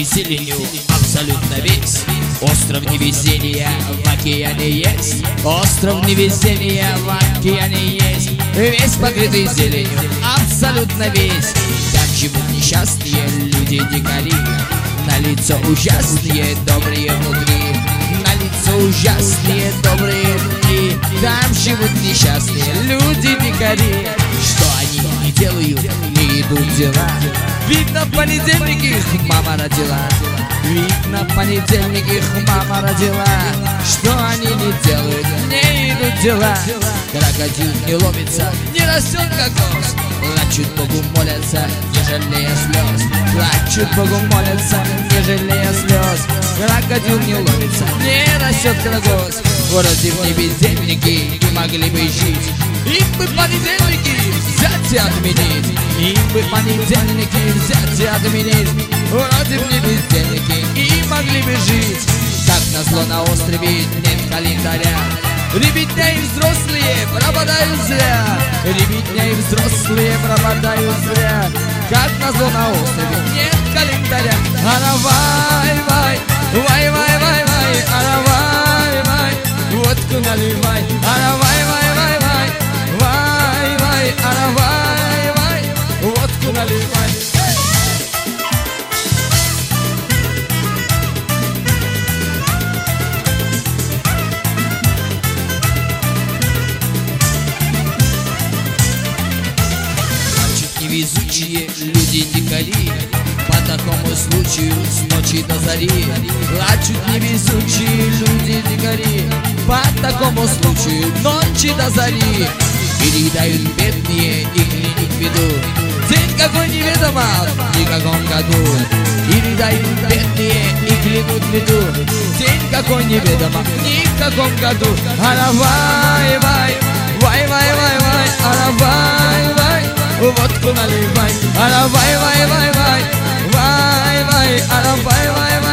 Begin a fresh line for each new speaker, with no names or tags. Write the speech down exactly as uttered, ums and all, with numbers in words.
покрытый зеленью абсолютно весь. Остров невезения в океане есть. Остров невезения в океане есть. Весь покрытый зеленью абсолютно весь. Там живут несчастные люди-дикари. На лицо ужасные, добрые внутри. На лицо ужасные, добрые внутри. Там живут несчастные люди-дикари. Что они не делают, не идут дела. Видно, в понедельник их мама родила. Видно, в понедельник их мама родила. Что они не делают, не идут дела. Крокодил не ломится, не растет кокос. Плачут Богу молятся, не жалея слез. Плачут Богу молятся, не жалея слез. Крокодил не ломится, не растет кокос. Вроде в небездельники не могли бы жить. Им бы понедельники взять и отменить. Им бы понедельники взять и отменить. Вроде в небездельники и могли бы жить. Как назло на острове нет календаря. Ребятня и взрослые пропадают зря. Ребятня и взрослые пропадают зря. Как назло на острове нет календаря. Аравай-вай, вай-вай-вай-вай, аравай-вай, водку наливай. Аравай-вай-вай-вай, вай-вай, аравай-вай, водку наливай. Невезучие люди-дикари, по такому случаю с ночи до зари. Плачут невезучие люди-дикари, по такому случаю ночи до зари. Передают бедные и клянут беду. День какой неведомо, в никаком году. Передают бедные и клянут беду. День какой неведомо, в никаком году. Аравай-вай, вай-вай-вай-вай, аравай-вай, водку наливай. Аравай-вай-вай-вай, вай-вай, аравай-вай-вай.